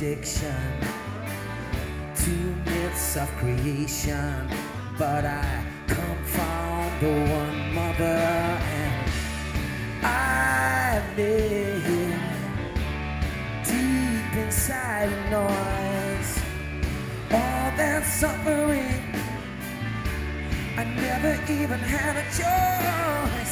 addiction to myths of creation, but I come from the one mother, and I live deep inside the noise. All that suffering, I never even had a choice.